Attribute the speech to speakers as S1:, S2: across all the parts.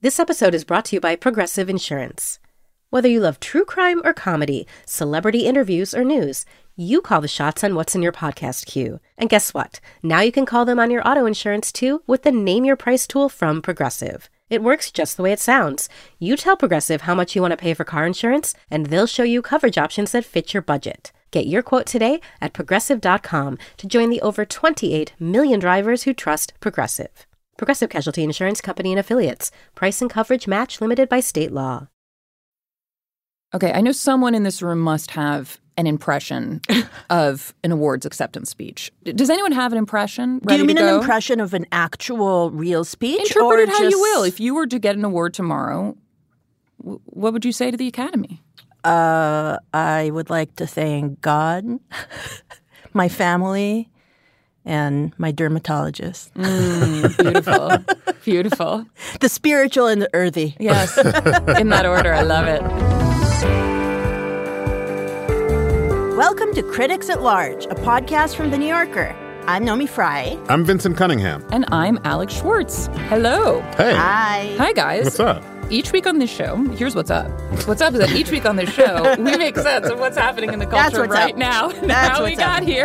S1: This episode is brought to you by Progressive Insurance. Whether you love true crime or comedy, celebrity interviews or news, you call the shots on what's in your podcast queue. And guess what? Now you can call them on your auto insurance too with the Name Your Price tool from Progressive. It works just the way it sounds. You tell Progressive how much you want to pay for car insurance, and they'll show you coverage options that fit your budget. Get your quote today at Progressive.com to join the over 28 million drivers who trust Progressive. Progressive Casualty Insurance Company and Affiliates. Price and coverage match limited by state law.
S2: Okay, I know someone in this room must have an impression of an awards acceptance speech. Does anyone have an impression ready to go?
S3: Do you mean an impression of an actual real speech?
S2: Interpret it how you will. If you were to get an award tomorrow, what would you say to the Academy?
S3: I would like to thank God, my family, and my dermatologist.
S2: Beautiful. Beautiful.
S3: The spiritual and the earthy.
S2: Yes. In that order. I love it.
S3: Welcome to Critics at Large, a podcast from The New Yorker. I'm Nomi Fry.
S4: I'm Vincent Cunningham.
S2: And I'm Alex Schwartz. Hello.
S4: Hey.
S3: Hi.
S2: Hi, guys.
S4: What's up?
S2: Each week on this show, here's what's up. What's up is that each week on this show, we make sense of what's happening in the culture right now and how we got here.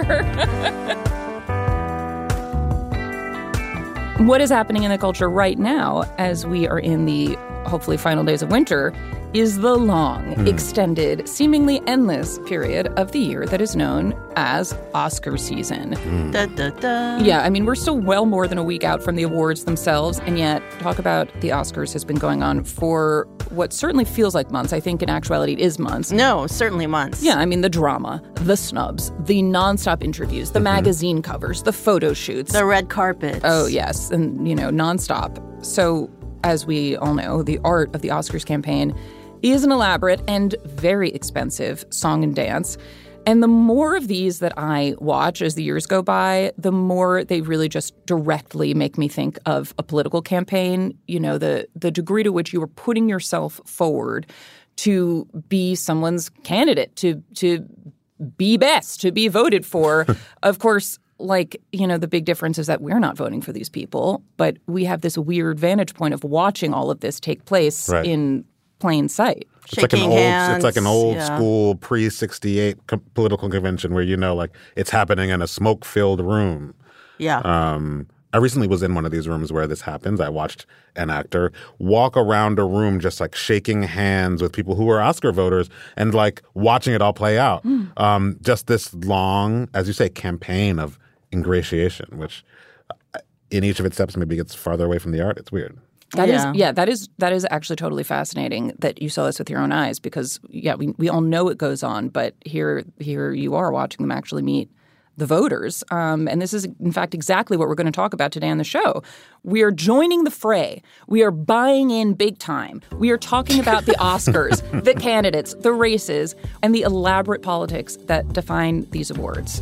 S2: What is happening in the culture right now, as we are in the hopefully final days of winter, is the long, extended, seemingly endless period of the year that is known as Oscar season.
S3: Da, da, da.
S2: Yeah, I mean, we're still well more than a week out from the awards themselves, and yet talk about the Oscars has been going on for what certainly feels like months. I think in actuality it is months.
S3: No, certainly months.
S2: Yeah, I mean, the drama, the snubs, the nonstop interviews, the magazine covers, the photo shoots.
S3: The red carpets.
S2: Oh, yes, and, nonstop. So, as we all know, the art of the Oscars campaign is an elaborate and very expensive song and dance. And the more of these that I watch as the years go by, the more they really just directly make me think of a political campaign. You know, the degree to which you are putting yourself forward to be someone's candidate, to be best, to be voted for. Of course, the big difference is that we're not voting for these people, but we have this weird vantage point of watching all of this take place in plain sight.
S4: It's like an old school pre-68 political convention where, it's happening in a smoke-filled room.
S3: Yeah.
S4: I recently was in one of these rooms where this happens. I watched an actor walk around a room just shaking hands with people who were Oscar voters and watching it all play out. Just this long, as you say, campaign of ingratiation, which in each of its steps maybe gets farther away from the art. It's weird.
S2: That is actually totally fascinating that you saw this with your own eyes because, we all know it goes on, but here you are watching them actually meet the voters. And this is, in fact, exactly what we're going to talk about today on the show. We are joining the fray. We are buying in big time. We are talking about the Oscars, the candidates, the races, and the elaborate politics that define these awards.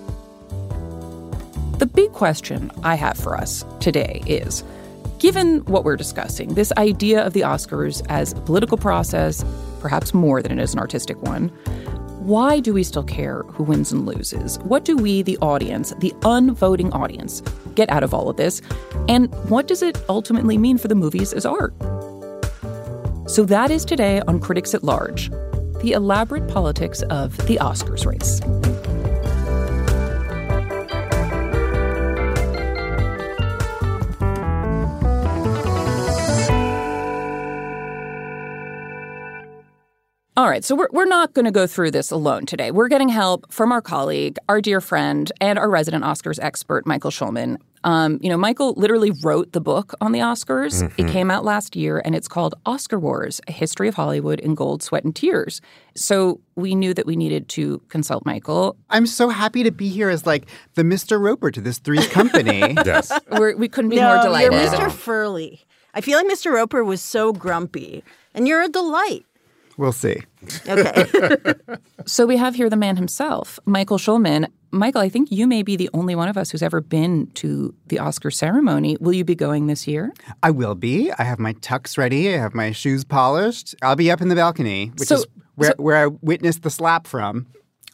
S2: The big question I have for us today is, given what we're discussing, this idea of the Oscars as a political process, perhaps more than it is an artistic one, why do we still care who wins and loses? What do we, the audience, the unvoting audience, get out of all of this? And what does it ultimately mean for the movies as art? So that is today on Critics at Large, the elaborate politics of the Oscars race. All right, so we're not going to go through this alone today. We're getting help from our colleague, our dear friend, and our resident Oscars expert, Michael Schulman. Michael literally wrote the book on the Oscars. Mm-hmm. It came out last year, and it's called Oscar Wars, A History of Hollywood in Gold, Sweat, and Tears. So we knew that we needed to consult Michael.
S5: I'm so happy to be here as the Mr. Roper to this Three's Company.
S4: Yes.
S2: We couldn't be more delighted.
S3: You're Mr. Furley. I feel like Mr. Roper was so grumpy, and you're a delight.
S5: We'll see.
S3: Okay.
S2: So we have here the man himself, Michael Schulman. Michael, I think you may be the only one of us who's ever been to the Oscar ceremony. Will you be going this year?
S5: I will be. I have my tux ready. I have my shoes polished. I'll be up in the balcony, which is where I witnessed the slap from.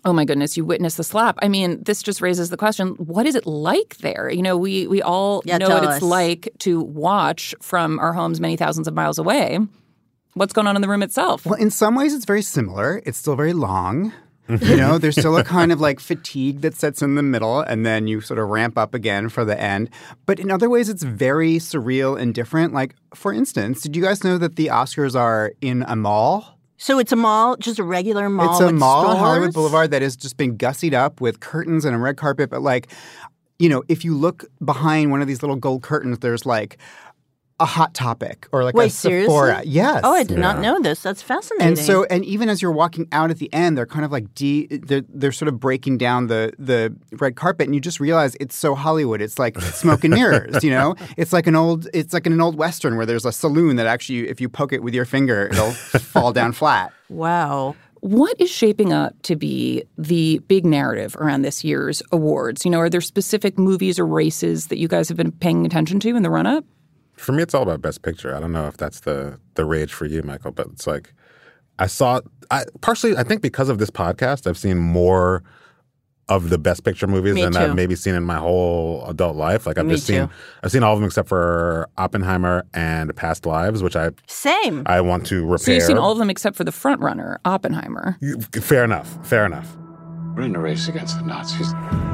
S2: Oh, my goodness, you witnessed the slap. I mean, this just raises the question, what is it like there? You know, we all know what it's like to watch from our homes many thousands of miles away. What's going on in the room itself?
S5: Well, in some ways, it's very similar. It's still very long. You know, there's still a kind of like fatigue that sets in the middle, and then you sort of ramp up again for the end. But in other ways, it's very surreal and different. Like, for instance, did you guys know that the Oscars are in a mall?
S3: So it's a mall, just a regular mall.
S5: It's a
S3: with
S5: mall on
S3: stores?
S5: Hollywood Boulevard that has just been gussied up with curtains and a red carpet. But like, you know, if you look behind one of these little gold curtains, there's like a Hot Topic or like a Sephora.
S3: Seriously?
S5: Yes.
S3: Oh, I did not know this. That's fascinating.
S5: And so, and even as you're walking out at the end, they're kind of like they're sort of breaking down the red carpet, and you just realize it's so Hollywood. It's like smoke and mirrors, you know. It's like an old Western where there's a saloon that actually, if you poke it with your finger, it'll fall down flat.
S3: Wow.
S2: What is shaping up to be the big narrative around this year's awards? You know, are there specific movies or races that you guys have been paying attention to in the run-up?
S4: For me, it's all about Best Picture. I don't know if that's the rage for you, Michael, but it's like I think because of this podcast, I've seen more of the Best Picture movies than I've maybe seen in my whole adult life. Like I've seen all of them except for Oppenheimer and Past Lives, which I want to repair.
S2: So you've seen all of them except for the front runner, Oppenheimer.
S4: Fair enough.
S6: We're in a race against the Nazis.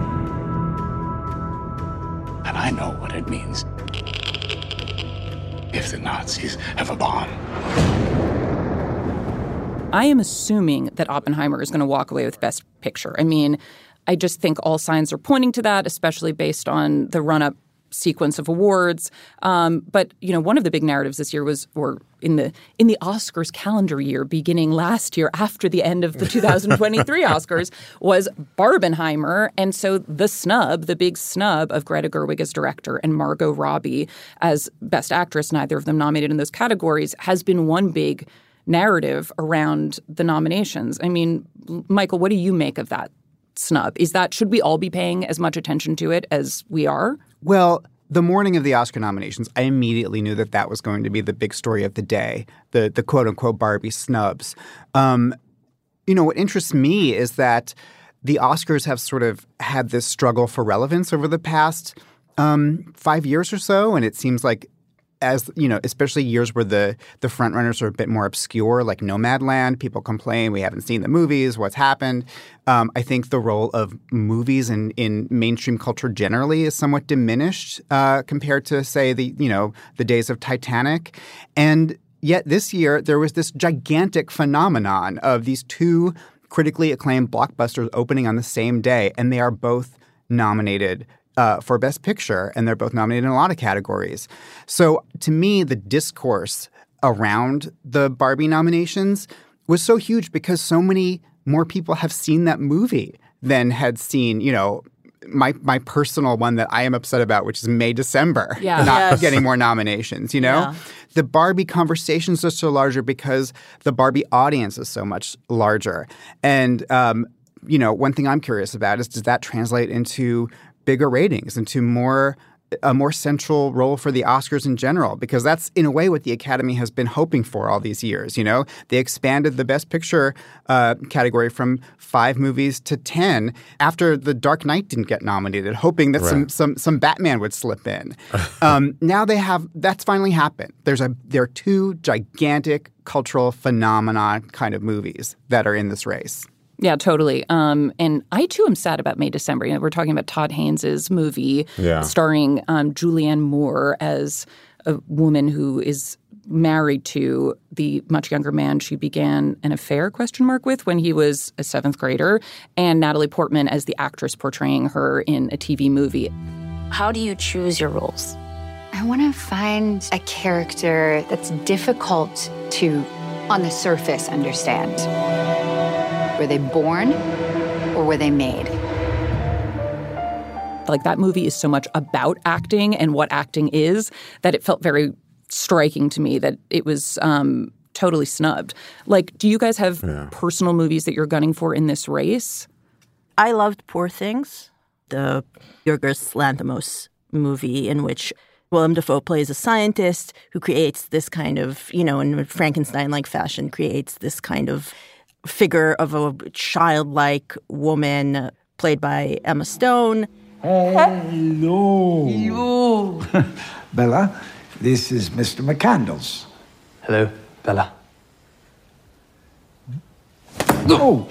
S6: And I know what it means if the Nazis have a bomb.
S2: I am assuming that Oppenheimer is going to walk away with Best Picture. I mean, I just think all signs are pointing to that, especially based on the run-up sequence of awards. But, you know, one of the big narratives this year was, or in the Oscars calendar year, beginning last year after the end of the 2023 Oscars, was Barbenheimer. And so the big snub of Greta Gerwig as director and Margot Robbie as Best Actress, neither of them nominated in those categories, has been one big narrative around the nominations. I mean, Michael, what do you make of that snub? Should we all be paying as much attention to it as we are?
S5: Well, the morning of the Oscar nominations, I immediately knew that was going to be the big story of the day, the quote-unquote Barbie snubs. You know, what interests me is that the Oscars have sort of had this struggle for relevance over the past 5 years or so, and it seems like, as you know, especially years where the frontrunners are a bit more obscure, like Nomadland, people complain we haven't seen the movies, what's happened. I think the role of movies in mainstream culture generally is somewhat diminished compared to, say, the days of Titanic. And yet this year there was this gigantic phenomenon of these two critically acclaimed blockbusters opening on the same day, and they are both nominated for Best Picture, and they're both nominated in a lot of categories. So to me, the discourse around the Barbie nominations was so huge because so many more people have seen that movie than had seen, you know, my personal one that I am upset about, which is May December, not getting more nominations, you know? Yeah. The Barbie conversations are so larger because the Barbie audience is so much larger. And, you know, one thing I'm curious about is, does that translate into bigger ratings, into a more central role for the Oscars in general? Because that's, in a way, what the Academy has been hoping for all these years, you know? They expanded the Best Picture category from 5 movies to 10 after The Dark Knight didn't get nominated, hoping that some Batman would slip in. Now that's finally happened. There are 2 gigantic cultural phenomenon kind of movies that are in this race.
S2: Yeah, totally. And I, too, am sad about May December. You know, we're talking about Todd Haynes' movie starring Julianne Moore as a woman who is married to the much younger man she began an affair, with, when he was a 7th grader, and Natalie Portman as the actress portraying her in a TV movie.
S7: How do you choose your roles?
S8: I want to find a character that's difficult to, on the surface, understand. Were they born or were they made?
S2: Like, that movie is so much about acting and what acting is that it felt very striking to me that it was totally snubbed. Like, do you guys have personal movies that you're gunning for in this race?
S3: I loved Poor Things, the Yorgos Lanthimos movie in which Willem Dafoe plays a scientist who creates this kind of, you know, in Frankenstein-like fashion, creates this kind of figure of a childlike woman played by Emma Stone.
S9: Hello. Bella, this is Mr. McCandles.
S10: Hello, Bella.
S9: Oh.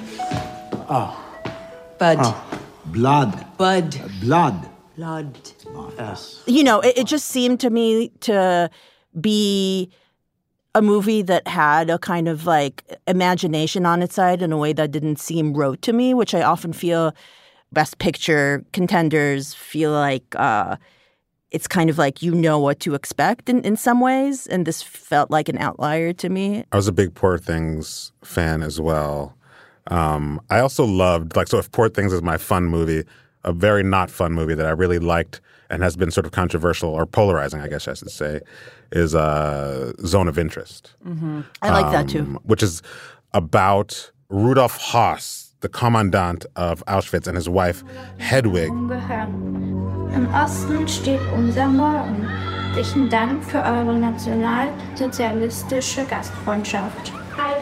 S11: Bud.
S9: Blood.
S11: Bud.
S9: Blood.
S11: Blood.
S10: Yes.
S3: You know, it just seemed to me to be a movie that had a kind of like imagination on its side in a way that didn't seem rote to me, which I often feel Best Picture contenders feel like it's kind of like you know what to expect in some ways, and this felt like an outlier to me.
S4: I was a big Poor Things fan as well. I also loved, so if Poor Things is my fun movie, a very not fun movie that I really liked and has been sort of controversial or polarizing, I guess I should say, is Zone of Interest.
S3: Mm-hmm. I like that too.
S4: Which is about Rudolf Höss, the commandant of Auschwitz, and his wife Hedwig.
S12: Im Osten steht unser Morgen. Herzlichen Dank für eure nationalsozialistische Gastfreundschaft.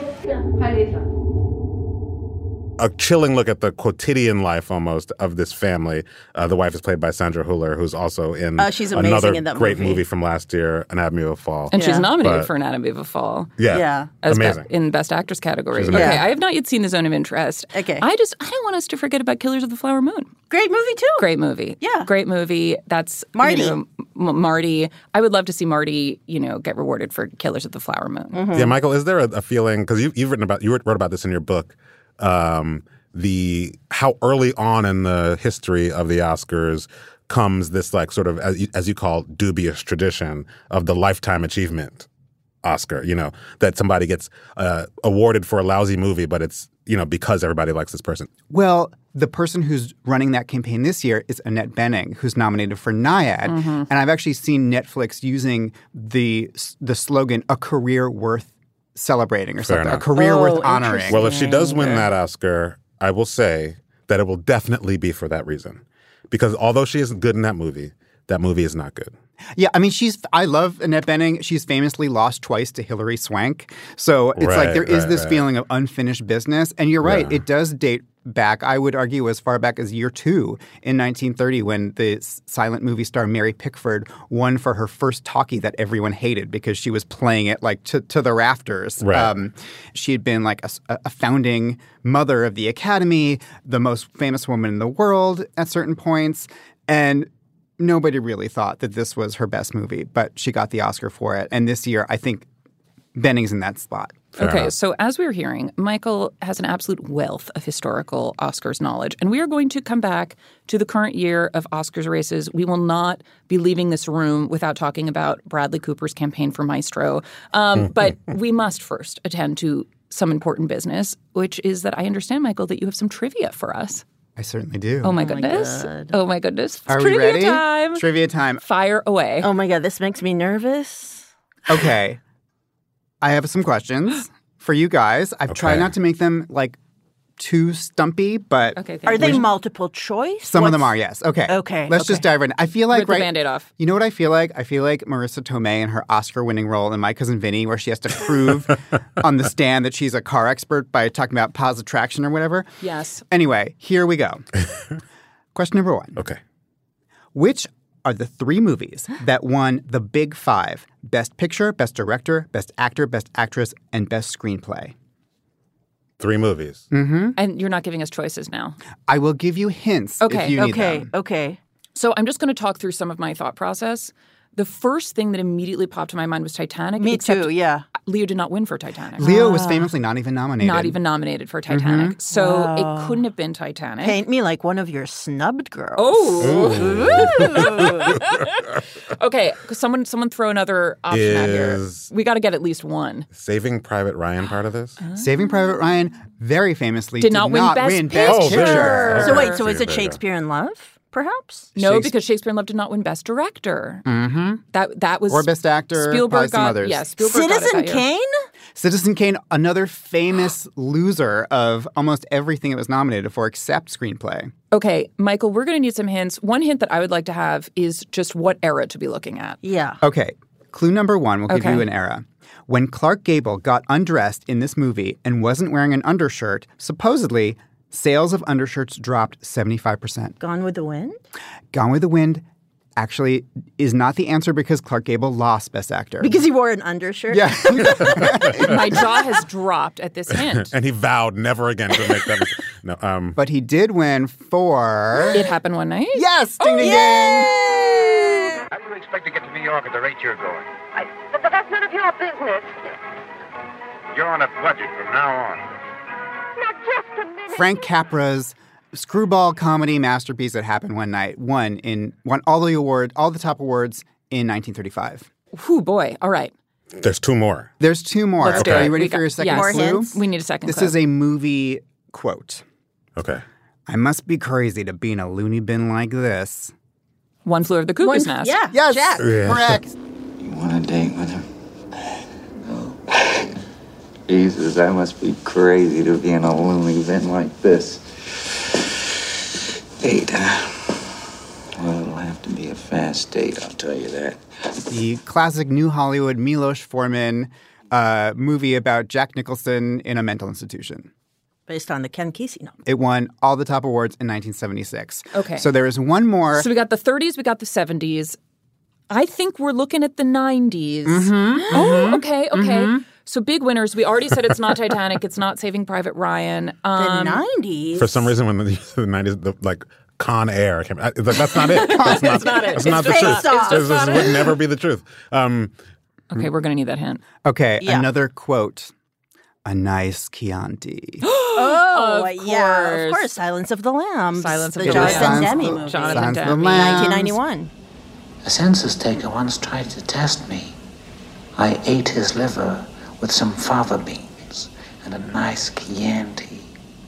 S4: A chilling look at the quotidian life almost of this family. The wife is played by Sandra Hüller, who's also in
S3: she's amazing in that
S4: great movie from last year, Anatomy of a Fall.
S2: And she's nominated for Anatomy of a Fall.
S4: Yeah.
S2: Amazing. In Best Actress category. Okay, I have not yet seen The Zone of Interest.
S3: Okay.
S2: I don't want us to forget about Killers of the Flower Moon.
S3: Great movie, too.
S2: Great movie.
S3: Yeah.
S2: Great movie. That's
S3: Marty.
S2: Marty. I would love to see Marty, get rewarded for Killers of the Flower Moon.
S3: Mm-hmm.
S4: Yeah, Michael, is there a feeling, because you wrote about this in your book, how early on in the history of the Oscars comes this sort of, as you call, dubious tradition of the Lifetime Achievement Oscar, that somebody gets awarded for a lousy movie, but it's, because everybody likes this person.
S5: Well, the person who's running that campaign this year is Annette Bening, who's nominated for Nyad. Mm-hmm. And I've actually seen Netflix using the slogan, a career worth celebrating or
S4: Fair
S5: something,
S4: enough.
S5: a career worth honoring.
S4: Well, if she does win that Oscar, I will say that it will definitely be for that reason. Because although she is good in that movie is not good.
S5: Yeah, I mean, I love Annette Bening. She's famously lost twice to Hilary Swank. So it's there is this feeling of unfinished business. And you're right, it does date back, I would argue, as far back as year 2 in 1930 when the silent movie star Mary Pickford won for her first talkie that everyone hated because she was playing it to the rafters.
S4: Right.
S5: She had been a founding mother of the Academy, the most famous woman in the world at certain points. And nobody really thought that this was her best movie, but she got the Oscar for it. And this year, I think Bening's in that spot.
S2: Okay, so as we were hearing, Michael has an absolute wealth of historical Oscars knowledge. And we are going to come back to the current year of Oscars races. We will not be leaving this room without talking about Bradley Cooper's campaign for Maestro. But we must first attend to some important business, which is that I understand, Michael, that you have some trivia for us.
S5: I certainly do.
S2: Oh, my goodness. Oh, my goodness. It's
S5: Are
S2: trivia
S5: we ready?
S2: time.
S5: Trivia time.
S2: Fire away.
S3: Oh, my God. This makes me nervous.
S5: Okay. I have some questions for you guys. I've tried not to make them too stumpy, but
S3: are they multiple choice?
S5: Some of them are, yes. Okay. Let's just dive right in. I feel like
S2: Rip the Band-Aid off.
S5: You know what I feel like? I feel like Marissa Tomei in her Oscar-winning role in My Cousin Vinny, where she has to prove on the stand that she's a car expert by talking about positive attraction or whatever.
S2: Yes.
S5: Anyway, here we go. Question number 1.
S4: Okay.
S5: Which are the 3 movies that won the Big 5: Best Picture, Best Director, Best Actor, Best Actress, and Best Screenplay?
S4: 3 movies.
S5: Mm-hmm.
S2: And you're not giving us choices now.
S5: I will give you hints if you need them.
S3: Okay.
S2: So I'm just going to talk through some of my thought process. The first thing that immediately popped to my mind was Titanic.
S3: Me too, yeah.
S2: Leo did not win for Titanic.
S5: Leo was famously not even nominated.
S2: Not even nominated for Titanic.
S5: Mm-hmm.
S2: So it couldn't have been Titanic.
S3: Paint me like one of your snubbed girls.
S2: Oh. Okay, someone throw another option out here. We got to get at least one.
S4: Saving Private Ryan part of this?
S5: Saving Private Ryan very famously
S2: did not win Best
S5: Picture.
S3: So wait, so is it Shakespeare in Love? Perhaps?
S2: No, because Shakespeare in Love did not win Best Director.
S5: Mm-hmm.
S2: That was
S5: or Best Actor.
S2: Spielberg
S5: some
S2: got
S5: others.
S2: Yeah, Spielberg
S3: Citizen
S2: got it
S3: Kane?
S5: Citizen Kane, another famous loser of almost everything it was nominated for except screenplay.
S2: Okay, Michael, we're going to need some hints. One hint that I would like to have is just what era to be looking at.
S3: Yeah.
S5: Okay. Clue number 1 will give
S2: Okay.
S5: you an era. When Clark Gable got undressed in this movie and wasn't wearing an undershirt, supposedly, sales of undershirts dropped 75%.
S3: Gone with the Wind?
S5: Gone with the Wind actually is not the answer because Clark Gable lost Best Actor.
S3: Because he wore an undershirt?
S5: Yeah.
S2: My jaw has dropped at this hint.
S4: And he vowed never again to make that mistake. No,
S5: But he did win for...
S2: It Happened One Night?
S5: Yes! Ding, ding, ding!
S11: How do you expect to get to New York at the rate you're going?
S13: But that's none of your business.
S11: You're on a budget from now on.
S13: Now, just a minute.
S5: Frank Capra's screwball comedy masterpiece that happened one night won all the top awards in 1935.
S2: Whew, boy. All right.
S4: there's two more.
S5: There's two more.
S2: Let's do
S5: Okay,
S2: it.
S5: are you ready
S2: We
S5: for
S2: got-
S5: your second
S2: yes.
S5: clue?
S3: hints?
S2: We need a second
S5: This
S2: clue.
S5: is a movie quote.
S4: Okay.
S5: I must be crazy to be in a loony bin like this.
S2: One Flew Over the Cuckoo's Nest.
S3: Yeah,
S5: Yes,
S3: Jack.
S4: Yeah.
S5: correct.
S14: You want a date with him? Jesus, I must be crazy to be in a loony bin like this. Date, well, it'll have to be a fast date, I'll tell you that.
S5: The classic New Hollywood Milos Forman movie about Jack Nicholson in a mental institution.
S3: Based on the Ken Kesey novel.
S5: It won all the top awards in 1976.
S2: Okay.
S5: So there is one more.
S2: So we got the 30s, we got the 70s. I think we're looking at the 90s.
S5: Mm-hmm.
S2: Oh, okay. So big winners. We already said it's not Titanic. It's not Saving Private Ryan.
S3: The 90s?
S4: For some reason, when the 90s, like Con Air came, it's like, that's not it. That's not
S2: it.
S4: That's not the
S3: It's
S4: truth.
S3: Face Off.
S4: This would never be the truth.
S2: Okay, we're going to need that hint.
S5: Okay,
S3: Yeah.
S5: another quote. A nice Chianti.
S3: Oh,
S2: Of
S3: yeah, of
S2: course.
S3: course. Silence of the Lambs.
S2: Silence of
S3: the
S2: the
S3: Jonathan
S5: Lambs.
S3: Demme movie.
S2: Jonathan
S5: Silence of the
S2: Demme.
S5: Lambs.
S3: 1991.
S14: A census taker once tried to test me. I ate his liver with some fava beans and a nice Chianti.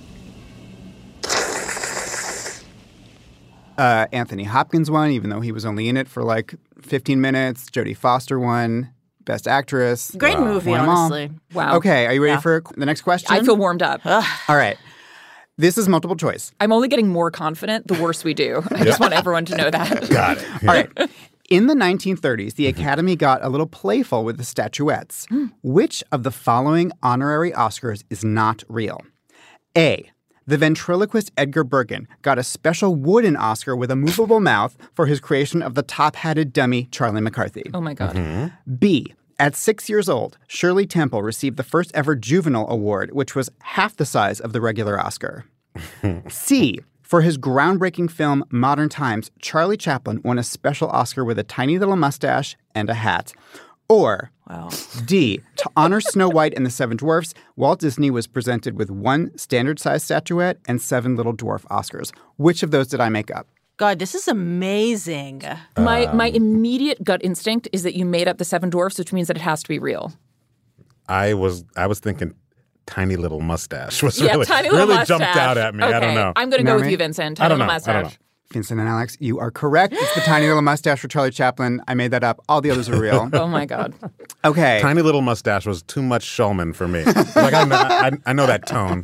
S5: Anthony Hopkins won, even though he was only in it for like 15 minutes. Jodie Foster won. Best Actress.
S3: Great movie,
S5: Won 'em all.
S3: honestly.
S2: Wow.
S5: Okay, are you ready
S3: Yeah.
S5: for the next question?
S2: I feel warmed up.
S5: All right. This is multiple choice.
S2: I'm only getting more confident the worse we do. I just want everyone to know that.
S4: Got it.
S5: All right. In the 1930s, the Academy got a little playful with the statuettes. Which of the following honorary Oscars is not real? A. The ventriloquist Edgar Bergen got a special wooden Oscar with a movable mouth for his creation of the top-hatted dummy Charlie McCarthy.
S2: Oh, my God.
S5: B. At 6 years old, Shirley Temple received the first ever juvenile award, which was half the size of the regular Oscar. C. For his groundbreaking film Modern Times, Charlie Chaplin won a special Oscar with a tiny little mustache and a hat. Or D. To honor Snow White and the Seven Dwarfs, Walt Disney was presented with one standard-sized statuette and 7 little dwarf Oscars. Which of those did I make up?
S3: God, this is amazing.
S2: My immediate gut instinct is that you made up the Seven Dwarfs, which means that it has to be real.
S4: I was thinking tiny little mustache was
S2: Yeah,
S4: really,
S2: tiny little
S4: really
S2: mustache.
S4: jumped out at me.
S2: Okay.
S4: I don't know.
S2: I'm going to
S5: You
S2: go
S5: know
S2: with
S5: me?
S2: you, Vincent.
S4: I
S2: Tiny
S4: don't
S2: little
S4: know. I don't
S2: mustache.
S4: know.
S5: Vincent and Alex, you are correct. It's the tiny little mustache for Charlie Chaplin. I made that up. All the others are real.
S2: Oh, my God.
S5: Okay.
S4: Tiny little mustache was too much Shulman for me. Like I know that tone.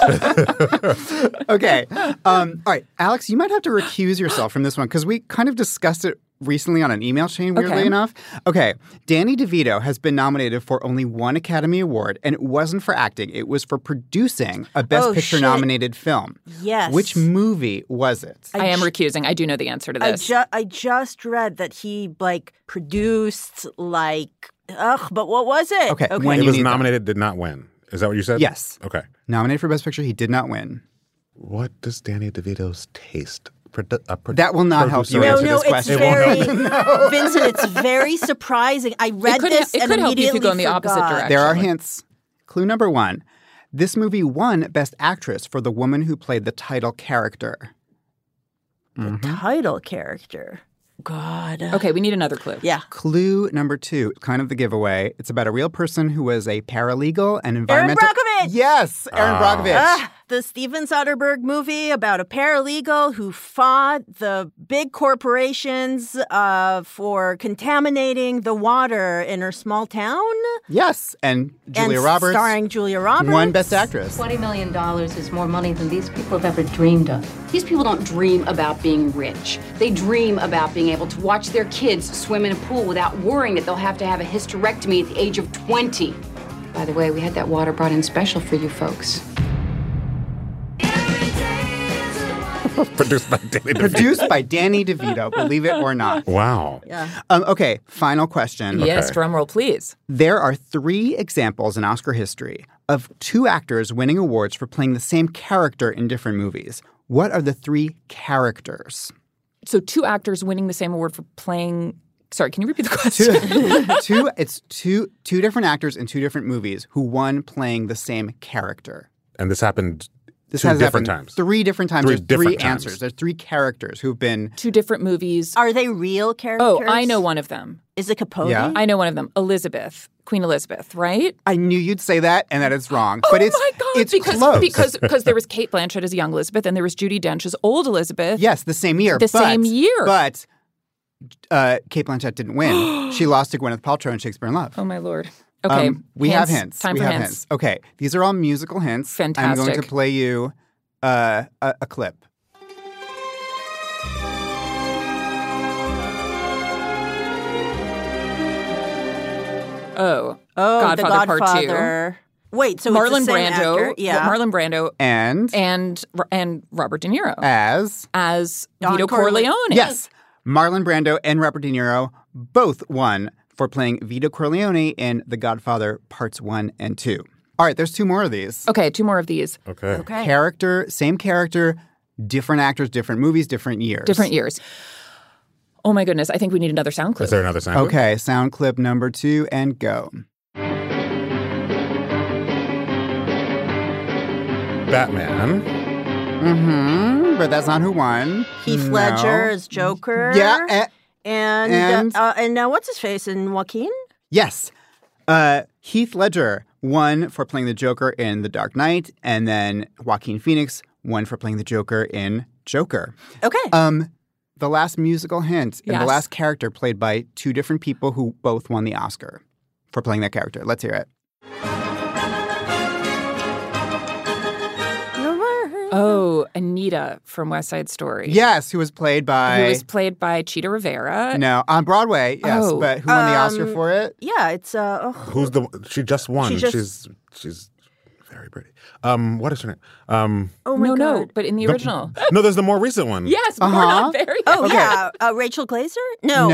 S5: Okay. All right. Alex, you might have to recuse yourself from this one because we kind of discussed it recently on an email chain, weirdly
S2: Okay.
S5: enough. Okay. Danny DeVito has been nominated for only one Academy Award, and it wasn't for acting. It was for producing a Best
S3: Oh,
S5: Picture
S3: shit.
S5: nominated film.
S3: Yes.
S5: Which movie was it?
S2: I am recusing. I do know the answer to this.
S3: I just read that he produced but what was it?
S5: Okay,
S4: When
S5: when
S4: he
S5: you
S4: was
S5: need them.
S4: nominated, did not win. Is that what you said?
S5: Yes.
S4: Okay.
S5: Nominated for Best Picture, he did not win.
S4: What does Danny DeVito's taste?
S5: That will not help you
S4: producer-
S5: answer
S3: No,
S5: this
S3: it's
S5: question.
S3: very Vincent. It's very surprising. I read this
S2: it
S3: and
S2: could help you if
S3: immediately
S2: you go in the opposite
S3: forgot.
S2: direction.
S5: There are hints. Clue number 1. This movie won Best Actress for the woman who played the title character.
S3: Title character. God.
S2: Okay, we need another clue.
S3: Yeah.
S5: Clue number 2, kind of the giveaway. It's about a real person who was a paralegal and environmental...
S3: Brockovich!
S5: Yes, Aaron Brockovich.
S3: the Steven Soderbergh movie about a paralegal who fought the big corporations for contaminating the water in her small town?
S5: Yes, and Julia Roberts.
S3: Starring Julia Roberts.
S5: Won Best Actress.
S15: $20 million is more money than these people have ever dreamed of.
S16: These people don't dream about being rich. They dream about being able to watch their kids swim in a pool without worrying that they'll have to have a hysterectomy at the age of 20. By the way, we had that water brought in special for you folks.
S4: Produced by Danny DeVito.
S5: Produced by Danny DeVito, believe it or not.
S4: Wow.
S3: Yeah.
S5: Okay, final question.
S2: Yes, drumroll, please.
S5: There are 3 examples in Oscar history of 2 actors winning awards for playing the same character in different movies. What are the 3 characters?
S2: So 2 actors winning the same award for playing... Sorry, can you repeat the question?
S5: It's two different actors in 2 different movies who won playing the same character.
S4: And this happened
S5: This
S4: 2
S5: has
S4: different
S5: happened
S4: times.
S5: 3 different times.
S4: 3
S5: There's
S4: different
S5: 3
S4: times.
S5: answers. There's 3 characters who've been...
S2: 2 different movies.
S3: Are they real characters?
S2: Oh, I know one of them.
S3: Is it Capote?
S5: Yeah.
S2: I know one of them. Elizabeth. Queen Elizabeth, right?
S5: I knew you'd say that and that it's wrong. But it's,
S2: my God,
S5: it's
S2: because
S5: close.
S2: there was Cate Blanchett as young Elizabeth and there was Judi Dench as old Elizabeth.
S5: Yes, the same year.
S2: Same year.
S5: But Cate Blanchett didn't win. She lost to Gwyneth Paltrow in Shakespeare in Love.
S2: Oh, my Lord. Okay.
S5: We have hints.
S2: Time for hints.
S5: Okay. These are all musical hints.
S2: Fantastic.
S5: I'm going to play you a clip.
S2: Oh,
S3: The
S2: Godfather Part 2.
S3: Wait, so
S2: Marlon
S3: it's the same
S2: Brando,
S3: actor? Yeah.
S2: Marlon Brando,
S5: and
S2: Robert De Niro
S5: as
S2: Don Vito Corleone.
S5: Yes, Marlon Brando and Robert De Niro both won for playing Vito Corleone in The Godfather Parts 1 and 2. All right, there's 2 more of these.
S2: Okay, 2 more of these.
S4: Okay.
S5: Character, same character, different actors, different movies, different years.
S2: Different years. Oh my goodness, I think we need another sound clip.
S4: Is there another sound clip?
S5: Okay, sound clip number 2 and go.
S4: Batman.
S5: Mm-hmm, but that's not who won.
S3: Heath Ledger as Joker.
S5: Yeah,
S3: and what's his face in Joaquin?
S5: Yes. Heath Ledger won for playing the Joker in The Dark Knight, and then Joaquin Phoenix won for playing the Joker in Joker.
S3: Okay.
S5: The last musical hint and the
S2: Yes.
S5: last character played by 2 different people who both won the Oscar for playing that character. Let's hear it.
S2: Oh, Anita from West Side Story.
S5: Yes, who was played by
S2: Cheetah Rivera.
S5: No, on Broadway, yes,
S2: Oh.
S5: but who won the Oscar for it?
S3: Yeah, it's
S4: Who's the? She just won. She's very pretty. What is her name?
S3: Oh my God.
S2: No, but in the original.
S4: No, there's the more recent one.
S2: Yes, but we're not there yet.
S3: Oh yeah, Rachel Glazer? No.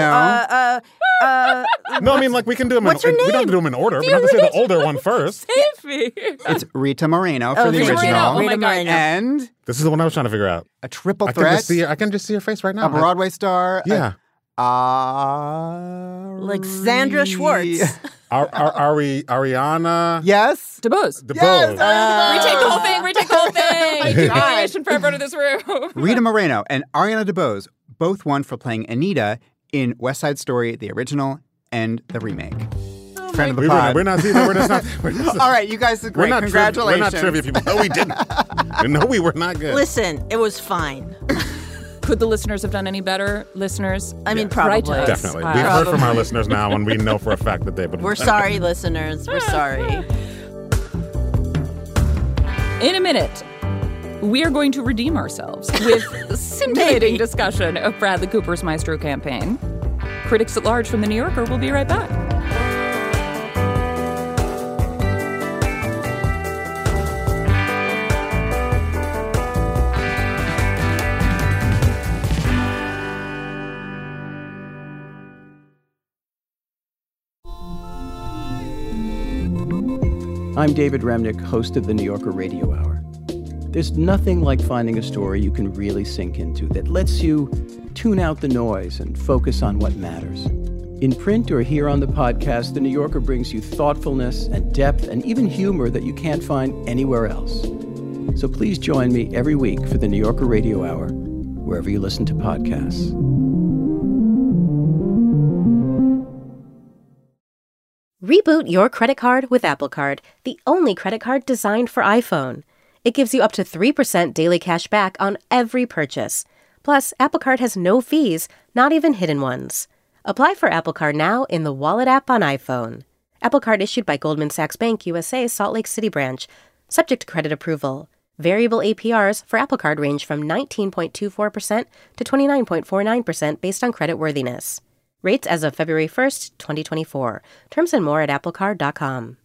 S4: No, I mean, like, we can do them
S3: What's
S4: in,
S3: her
S4: we don't have to do them in order. We have to say the older one first.
S2: Save me.
S5: It's Rita Moreno for the
S3: Rita
S5: original.
S3: Moreno.
S2: Oh my God.
S5: And
S4: This is the one I was trying to figure out.
S5: a triple
S4: I can
S5: threat.
S4: just see her face right now.
S5: A Broadway star.
S4: Yeah.
S3: Like Sandra Schwartz.
S4: Ariana.
S5: Yes.
S2: DeBose.
S4: DeBose.
S2: Retake the whole thing. Retake the whole thing. Humiliation for everyone in this room.
S5: Rita Moreno and Ariana DeBose both won for playing Anita in West Side Story, the original and the remake. Friend of the pod.
S4: We're not.
S5: All right, you guys did great. Congratulations.
S4: We're not trivia people. No, we didn't. No, we were not good.
S3: Listen, it was fine.
S2: Could the listeners have done any better? Listeners?
S3: I mean, probably.
S2: Write to us.
S4: Definitely. We've heard from our listeners now, and we know for a fact that they would.
S3: We're sorry, listeners. We're sorry.
S2: In a minute, we are going to redeem ourselves with a scintillating discussion of Bradley Cooper's Maestro campaign. Critics at large from The New Yorker will be right back.
S17: I'm David Remnick, host of the New Yorker Radio Hour. There's nothing like finding a story you can really sink into that lets you tune out the noise and focus on what matters. In print or here on the podcast, the New Yorker brings you thoughtfulness and depth and even humor that you can't find anywhere else. So please join me every week for the New Yorker Radio Hour, wherever you listen to podcasts.
S1: Reboot your credit card with Apple Card, the only credit card designed for iPhone. It gives you up to 3% daily cash back on every purchase. Plus, Apple Card has no fees, not even hidden ones. Apply for Apple Card now in the Wallet app on iPhone. Apple Card issued by Goldman Sachs Bank USA, Salt Lake City branch. Subject to credit approval. Variable APRs for Apple Card range from 19.24% to 29.49% based on creditworthiness. Rates as of February 1st, 2024. Terms and more at applecard.com.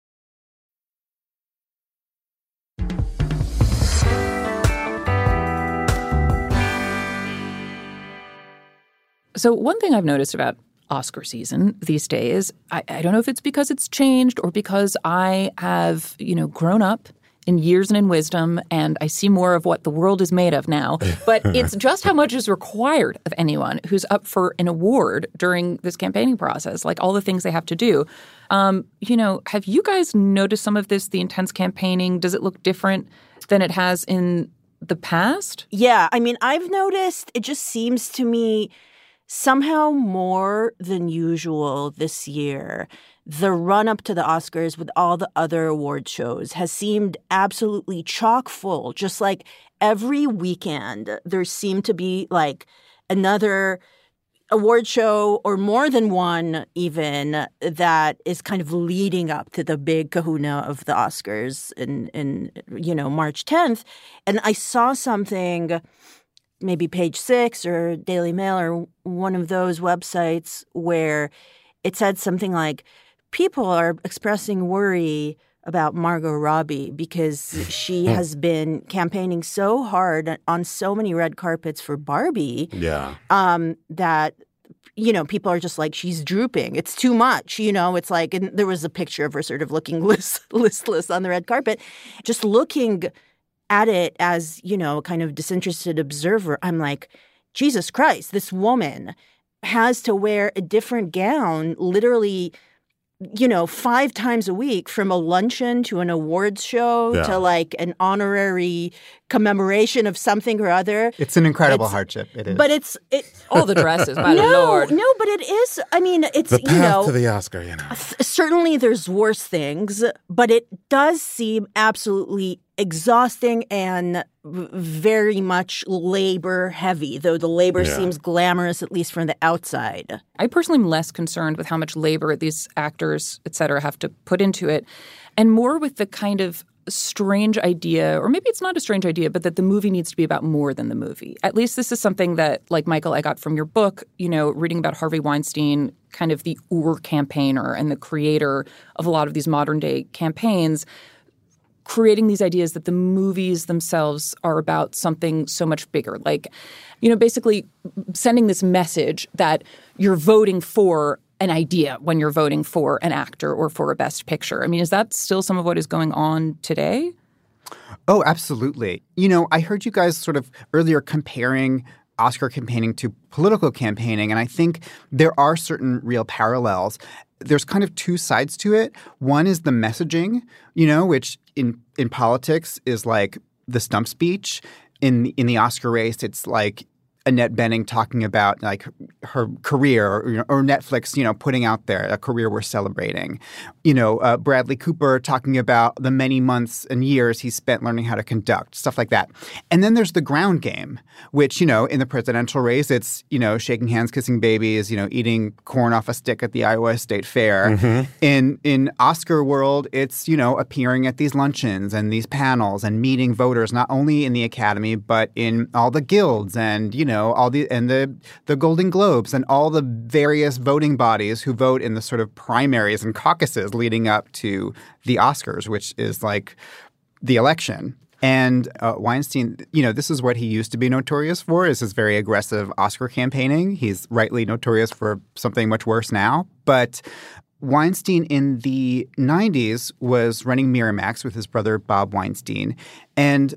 S2: So one thing I've noticed about Oscar season these days, I don't know if it's because it's changed or because I have, grown up in years and in wisdom, and I see more of what the world is made of now. But it's just how much is required of anyone who's up for an award during this campaigning process, like all the things they have to do. Have you guys noticed some of this, the intense campaigning? Does it look different than it has in the past?
S3: Yeah, I mean, I've noticed it just seems to me somehow more than usual this year. The run-up to the Oscars with all the other award shows has seemed absolutely chock full. Just like every weekend, there seemed to be like another award show or more than one even that is kind of leading up to the big kahuna of the Oscars in March 10th. And I saw something, maybe Page Six or Daily Mail or one of those websites, where it said something like, people are expressing worry about Margot Robbie because she has been campaigning so hard on so many red carpets for Barbie that, people are just like, she's drooping. It's too much, It's like, and there was a picture of her sort of looking listless on the red carpet. Just looking at it as, a kind of disinterested observer, I'm like, Jesus Christ, this woman has to wear a different gown literally 5 times a week, from a luncheon to an awards show to like an honorary commemoration of something or other.
S5: It's an incredible hardship. It is.
S3: But
S2: all the dresses, my Lord.
S3: No, but it is. I mean, it's,
S4: the path to the Oscar,
S3: certainly there's worse things, but it does seem absolutely exhausting and very much labor heavy, though the labor seems glamorous, at least from the outside.
S2: I personally am less concerned with how much labor these actors, et cetera, have to put into it, and more with the kind of strange idea, or maybe it's not a strange idea, but that the movie needs to be about more than the movie. At least this is something that, like Michael, I got from your book, reading about Harvey Weinstein, kind of the campaigner and the creator of a lot of these modern day campaigns, creating these ideas that the movies themselves are about something so much bigger. Like, basically sending this message that you're voting for an idea when you're voting for an actor or for a Best Picture. I mean, is that still some of what is going on today?
S5: Oh, absolutely. I heard you guys sort of earlier comparing Oscar campaigning to political campaigning, and I think there are certain real parallels. There's kind of two sides to it. One is the messaging, which in politics is like the stump speech. In the Oscar race, it's like Annette Bening talking about like her career, or Netflix, putting out there a career we're celebrating. Bradley Cooper talking about the many months and years he spent learning how to conduct, stuff like that. And then there's the ground game, which, in the presidential race, it's, shaking hands, kissing babies, eating corn off a stick at the Iowa State Fair. Mm-hmm. In Oscar world, it's, appearing at these luncheons and these panels and meeting voters, not only in the Academy, but in all the guilds and, all the Golden Globes and all the various voting bodies who vote in the sort of primaries and caucuses leading up to the Oscars, which is like the election. And Weinstein, this is what he used to be notorious for, is his very aggressive Oscar campaigning. He's rightly notorious for something much worse now. But Weinstein in the 90s was running Miramax with his brother Bob Weinstein. And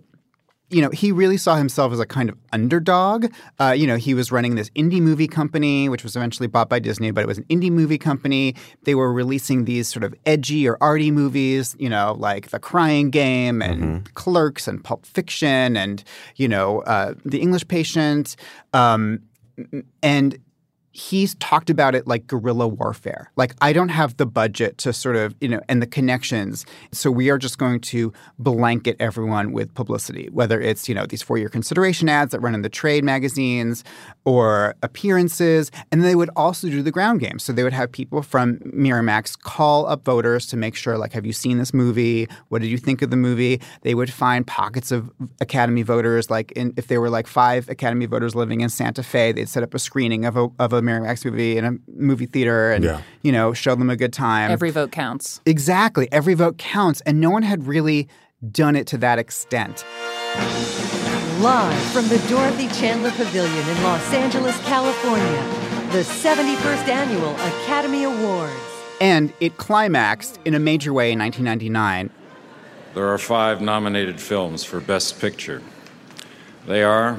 S5: he really saw himself as a kind of underdog. He was running this indie movie company, which was eventually bought by Disney, but it was an indie movie company. They were releasing these sort of edgy or arty movies, like The Crying Game and Clerks and Pulp Fiction and, The English Patient. And he's talked about it like guerrilla warfare. Like, I don't have the budget to sort of, and the connections. So we are just going to blanket everyone with publicity, whether it's, these 4-year consideration ads that run in the trade magazines or appearances. And they would also do the ground game. So they would have people from Miramax call up voters to make sure, like, have you seen this movie? What did you think of the movie? They would find pockets of Academy voters. Like, if there were like 5 Academy voters living in Santa Fe, they'd set up a screening of a Miramax movie in a movie theater and, show them a good time.
S2: Every vote counts.
S5: Exactly. Every vote counts. And no one had really done it to that extent.
S18: Live from the Dorothy Chandler Pavilion in Los Angeles, California, the 71st Annual Academy Awards.
S5: And it climaxed in a major way in 1999.
S19: There are 5 nominated films for Best Picture. They are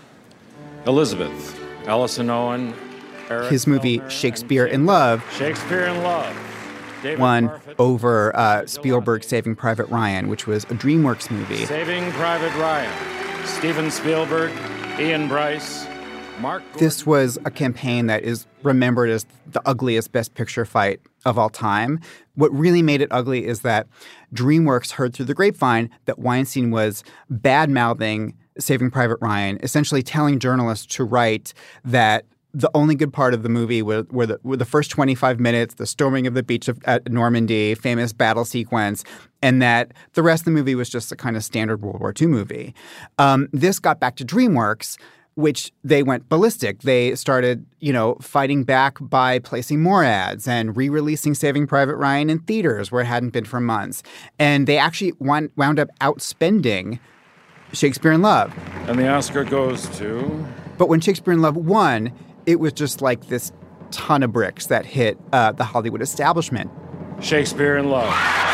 S19: Elizabeth, Alison Owen, Eric
S5: his movie Shakespeare in Love.
S19: Shakespeare in Love.
S5: Won over Spielberg's Saving Private Ryan, which was a DreamWorks movie.
S19: Saving Private Ryan. Steven Spielberg, Ian Bryce, Mark Gordon.
S5: This was a campaign that is remembered as the ugliest Best Picture fight of all time. What really made it ugly is that DreamWorks heard through the grapevine that Weinstein was bad-mouthing Saving Private Ryan, essentially telling journalists to write that the only good part of the movie were the first 25 minutes, the storming of the beach at Normandy, famous battle sequence, and that the rest of the movie was just a kind of standard World War II movie. This got back to DreamWorks, which they went ballistic. They started, fighting back by placing more ads and re-releasing Saving Private Ryan in theaters where it hadn't been for months. And they actually wound up outspending Shakespeare in Love.
S19: And the Oscar goes to?
S5: But when Shakespeare in Love won, it was just like this ton of bricks that hit the Hollywood establishment.
S19: Shakespeare in Love.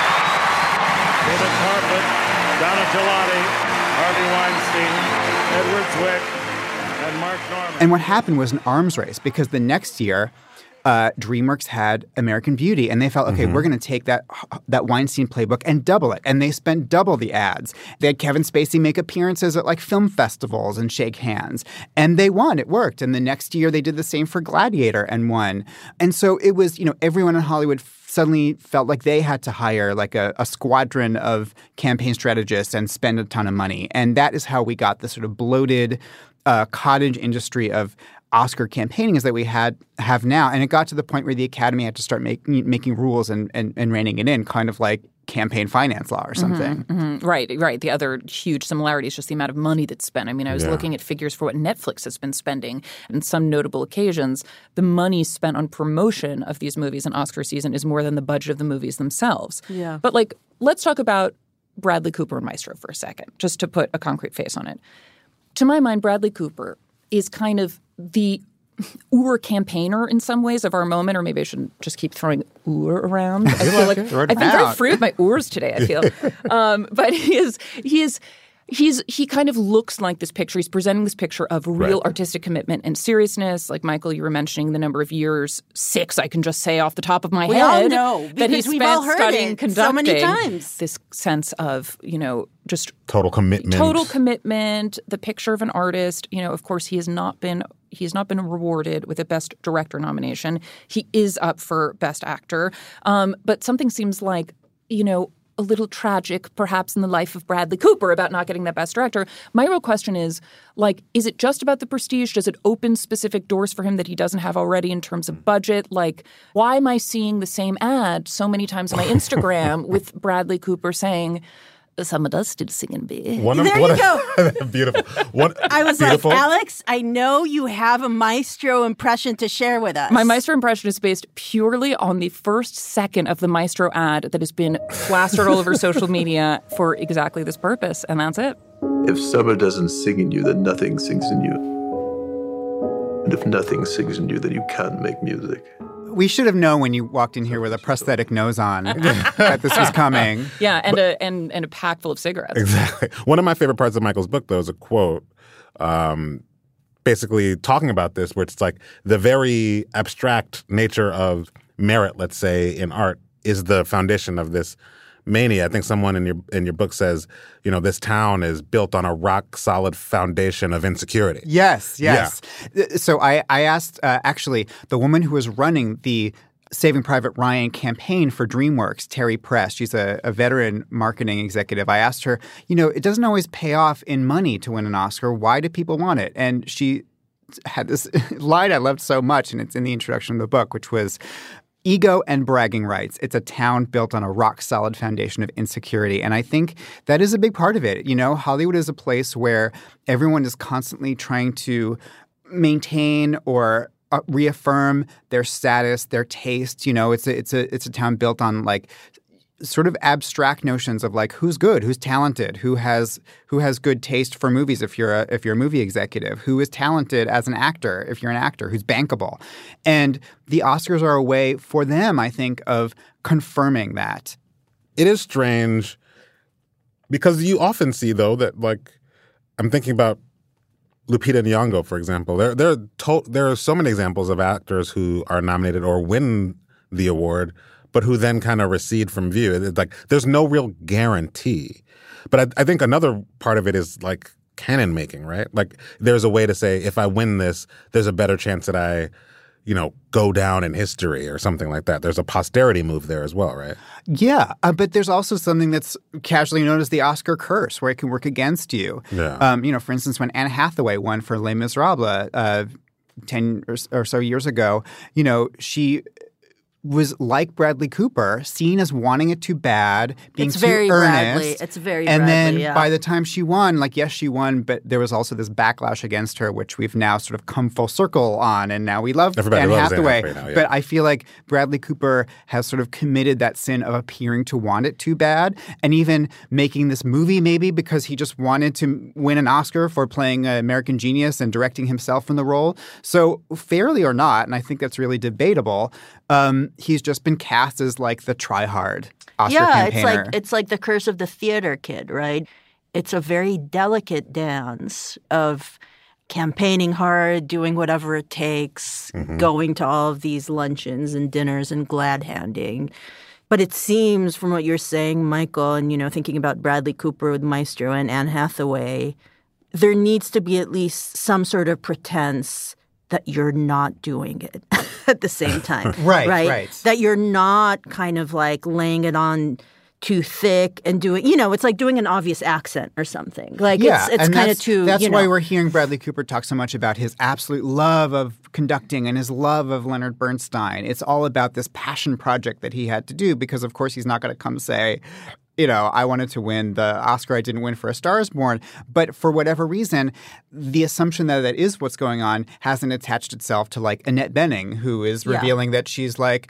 S19: David Tarplin, Donna Gelati, Harvey Weinstein, Edward Zwick, and Mark Norman.
S5: And what happened was an arms race because the next year, DreamWorks had American Beauty, and they felt, okay, we're going to take that Weinstein playbook and double it. And they spent double the ads. They had Kevin Spacey make appearances at like film festivals and shake hands. And they won. It worked. And the next year they did the same for Gladiator and won. And so it was, everyone in Hollywood suddenly felt like they had to hire like a squadron of campaign strategists and spend a ton of money. And that is how we got the sort of bloated cottage industry of Oscar campaigning is that we have now. And it got to the point where the Academy had to start making rules and reining it in, kind of like campaign finance law or something.
S2: Right. The other huge similarity is just the amount of money that's spent. I mean, I was looking at figures for what Netflix has been spending. And some notable occasions, the money spent on promotion of these movies in Oscar season is more than the budget of the movies themselves.
S3: Yeah.
S2: But let's talk about Bradley Cooper and Maestro for a second, just to put a concrete face on it. To my mind, Bradley Cooper is kind of the Ur campaigner in some ways of our moment, or maybe I shouldn't just keep throwing Ur around. I feel like I've been very free with my Urs today, I feel. But he kind of looks like this picture. He's presenting this picture of real artistic commitment and seriousness. Like, Michael, you were mentioning the number of years, 6, I can just say off the top of my head.
S3: We all know,
S2: that he
S3: because we've
S2: spent
S3: all heard
S2: studying
S3: it
S2: conducting
S3: so many times.
S2: This sense of, just
S4: total commitment, the picture of an artist. Of course, he has not been rewarded with a Best Director nomination. He is up for Best Actor. But something seems like, a little tragic perhaps in the life of Bradley Cooper about not getting that Best Director. My real question is, is it just about the prestige? Does it open specific doors for him that he doesn't have already in terms of budget? Why am I seeing the same ad so many times on my Instagram with Bradley Cooper saying, "Some of us did sing and be"?
S3: There you go.
S4: Beautiful.
S3: I was
S4: beautiful.
S3: like, Alex, I know you have a Maestro impression to share with us.
S2: My Maestro impression is based purely on the first second of the Maestro ad that has been plastered all over social media for exactly this purpose, and that's it.
S20: If summer doesn't sing in you, then nothing sings in you. And if nothing sings in you, then you can't make music.
S5: We should have known when you walked in here with a prosthetic nose on that this was coming.
S2: Yeah, and a pack full of cigarettes.
S4: Exactly. One of my favorite parts of Michael's book, though, is a quote basically talking about this, where it's like the very abstract nature of merit, let's say, in art is the foundation of this mania. I think someone in your book says, this town is built on a rock solid foundation of insecurity.
S5: Yes.
S4: Yeah.
S5: So I asked, actually, the woman who was running the Saving Private Ryan campaign for DreamWorks, Terry Press. She's a veteran marketing executive. I asked her, it doesn't always pay off in money to win an Oscar. Why do people want it? And she had this line I loved so much, and it's in the introduction of the book, which was, ego and bragging rights. It's a town built on a rock-solid foundation of insecurity. And I think that is a big part of it. Hollywood is a place where everyone is constantly trying to maintain or reaffirm their status, their taste. It's a town built on like sort of abstract notions of like who's good, who's talented, who has good taste for movies if you're a movie executive, who is talented as an actor if you're an actor, who's bankable. And the Oscars are a way for them, I think, of confirming that.
S4: It is strange because you often see, though, that like I'm thinking about Lupita Nyong'o, for example. There are so many examples of actors who are nominated or win the award, but who then kind of recede from view. It's like there's no real guarantee. But I think another part of it is like canon making, right? Like there's a way to say if I win this, there's a better chance that I, go down in history or something like that. There's a posterity move there as well, right?
S5: Yeah, but there's also something that's casually known as the Oscar curse, where it can work against you.
S4: Yeah.
S5: For instance, when Anne Hathaway won for Les Miserables 10 or so years ago, she was like Bradley Cooper, seen as wanting it too bad, being
S3: it's
S5: too
S3: very
S5: earnest.
S3: It's very
S5: and
S3: Bradley,
S5: then by the time she won, yes, she won, but there was also this backlash against her, which we've now sort of come full circle on, and now we love Anne Hathaway.
S4: Now, yeah.
S5: But I feel like Bradley Cooper has sort of committed that sin of appearing to want it too bad, and even making this movie maybe because he just wanted to win an Oscar for playing American Genius and directing himself in the role. So fairly or not, and I think that's really debatable, he's just been cast as like the try-hard Oscar campaigner.
S3: It's like the curse of the theater kid, right? It's a very delicate dance of campaigning hard, doing whatever it takes, going to all of these luncheons and dinners and glad-handing. But it seems from what you're saying, Michael, and, thinking about Bradley Cooper with Maestro and Anne Hathaway, there needs to be at least some sort of pretense that you're not doing it at the same time.
S5: Right.
S3: That you're not kind of like laying it on too thick and doing, it's like doing an obvious accent or something. Like it's kind of too,
S5: That's why we're hearing Bradley Cooper talk so much about his absolute love of conducting and his love of Leonard Bernstein. It's all about this passion project that he had to do because, of course, he's not going to come say, I wanted to win the Oscar I didn't win for A Star is Born. But for whatever reason, the assumption that is what's going on hasn't attached itself to like Annette Bening, who is revealing that she's like,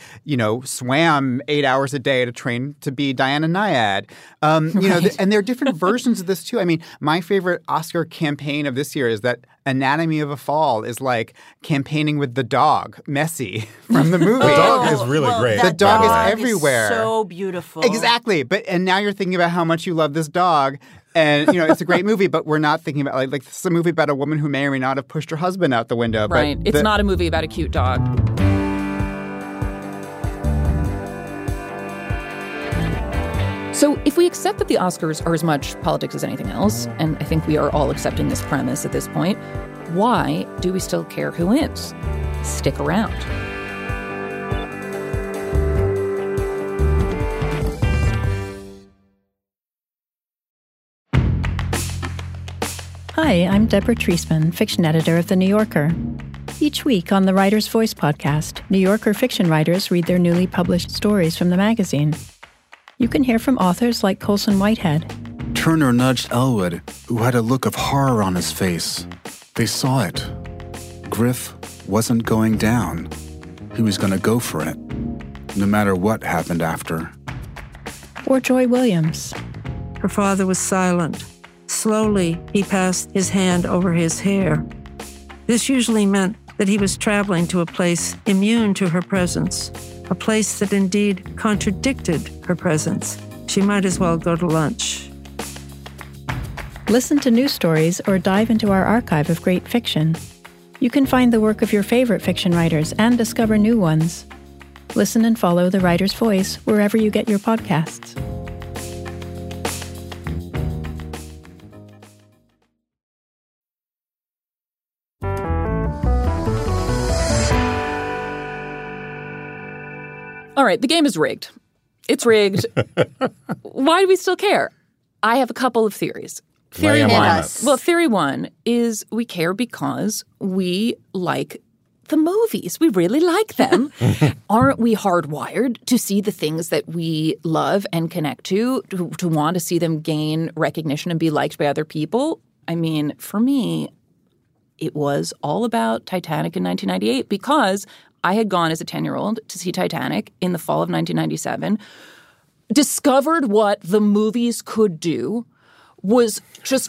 S5: swam 8 hours a day to train to be Diana Nyad. And there are different versions of this too. I mean, my favorite Oscar campaign of this year is that Anatomy of a Fall is like campaigning with the dog, Messi, from the movie.
S4: The dog is really great.
S5: The dog is everywhere.
S3: So beautiful.
S5: Exactly. And now you're thinking about how much you love this dog. And, it's a great movie, but we're not thinking about like this is a movie about a woman who may or may not have pushed her husband out the window.
S2: Right.
S5: But
S2: it's not a movie about a cute dog. So if we accept that the Oscars are as much politics as anything else, and I think we are all accepting this premise at this point, why do we still care who wins? Stick around.
S21: Hi, I'm Deborah Treisman, fiction editor of The New Yorker. Each week on the Writer's Voice podcast, New Yorker fiction writers read their newly published stories from the magazine. You can hear from authors like Colson Whitehead.
S22: Turner nudged Elwood, who had a look of horror on his face. They saw it. Griff wasn't going down. He was going to go for it, no matter what happened after.
S21: Or Joy Williams.
S23: Her father was silent. Slowly, he passed his hand over his hair. This usually meant that he was traveling to a place immune to her presence, a place that indeed contradicted her presence. She might as well go to lunch.
S21: Listen to new stories or dive into our archive of great fiction. You can find the work of your favorite fiction writers and discover new ones. Listen and follow The Writer's Voice wherever you get your podcasts.
S2: right, the game is rigged. It's rigged. Why do we still care? I have a couple of theories. Theory one is we care because we like the movies. We really like them. Aren't we hardwired to see the things that we love and connect to want to see them gain recognition and be liked by other people? I mean, for me, it was all about Titanic in 1998 because I had gone as a 10-year-old to see Titanic in the fall of 1997, discovered what the movies could do, was just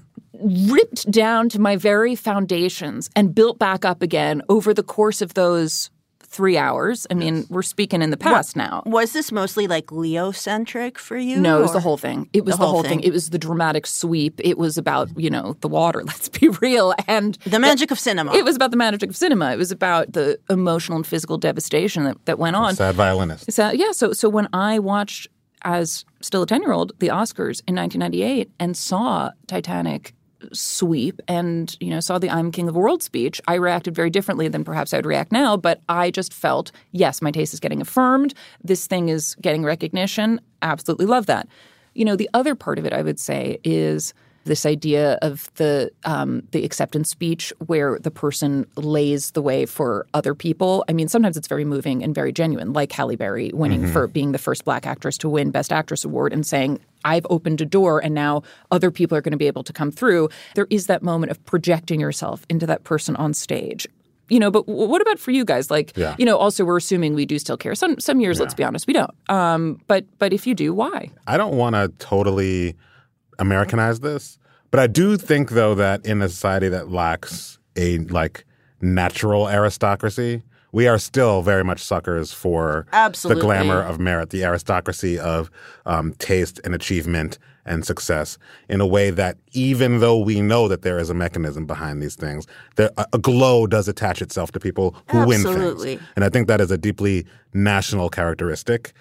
S2: ripped down to my very foundations and built back up again over the course of those 3 hours. I mean, we're speaking in the past now.
S3: Was this mostly like Leo-centric for you?
S2: No, it was the whole thing. It was the whole thing. It was the dramatic sweep. It was about, the water, let's be real. And
S3: the magic of cinema.
S2: It was about the magic of cinema. It was about the emotional and physical devastation that went on.
S4: Sad violinist.
S2: So when I watched, as still a 10-year-old, the Oscars in 1998 and saw Titanic sweep and, saw the I'm King of the World speech, I reacted very differently than perhaps I would react now. But I just felt, yes, my taste is getting affirmed. This thing is getting recognition. Absolutely love that. The other part of it, I would say, is this idea of the acceptance speech where the person lays the way for other people. I mean, sometimes it's very moving and very genuine, like Halle Berry winning for being the first Black actress to win Best Actress award and saying, I've opened a door and now other people are going to be able to come through. There is that moment of projecting yourself into that person on stage. But what about for you guys? Also we're assuming we do still care. Some years, let's be honest, we don't. But if you do, why?
S4: I don't want to totally Americanize this, but I do think, though, that in a society that lacks a natural aristocracy, we are still very much suckers for the glamour of merit, the aristocracy of taste and achievement and success, in a way that even though we know that there is a mechanism behind these things, a glow does attach itself to people who win things. And I think that is a deeply national characteristic,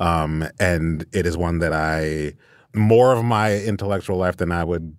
S4: and it is one that more of my intellectual life than I would,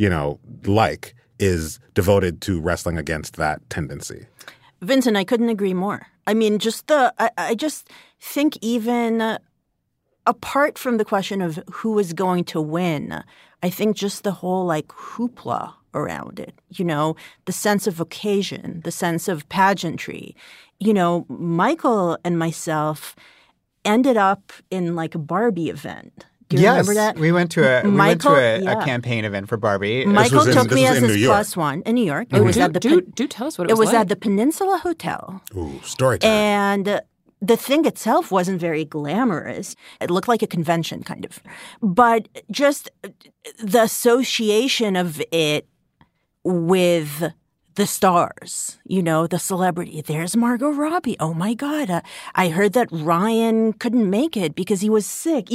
S4: is devoted to wrestling against that tendency.
S3: Vincent, I couldn't agree more. I mean, I just think even apart from the question of who is going to win, I think just the whole hoopla around it, the sense of occasion, the sense of pageantry. Michael and myself ended up in a Barbie event. Do you remember that?
S5: We went to a campaign event for Barbie.
S3: Michael took me as his plus one in New York.
S2: It was do tell us what it was like.
S3: It was at the Peninsula Hotel.
S4: Ooh, story time.
S3: And the thing itself wasn't very glamorous. It looked like a convention, kind of. But just the association of it with the stars, the celebrity. There's Margot Robbie. Oh my God. I heard that Ryan couldn't make it because he was sick.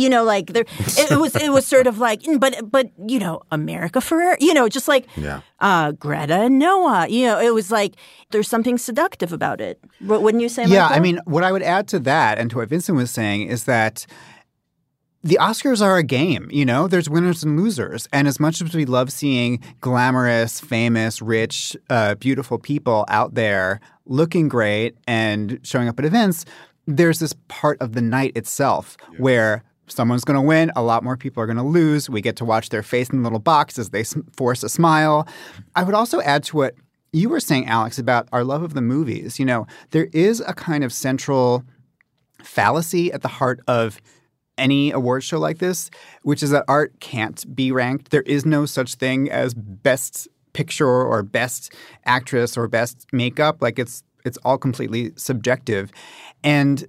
S3: It was sort of but America Ferrera, Greta and Noah, it was there's something seductive about it. Wouldn't you say, Michael?
S5: Yeah, I mean, what I would add to that and to what Vincent was saying is that the Oscars are a game, there's winners and losers. And as much as we love seeing glamorous, famous, rich, beautiful people out there looking great and showing up at events, there's this part of the night itself where someone's going to win, a lot more people are going to lose. We get to watch their face in the little box as they force a smile. I would also add to what you were saying, Alex, about our love of the movies. There is a kind of central fallacy at the heart of any award show like this, which is that art can't be ranked. There is no such thing as best picture or best actress or best makeup. It's all completely subjective. And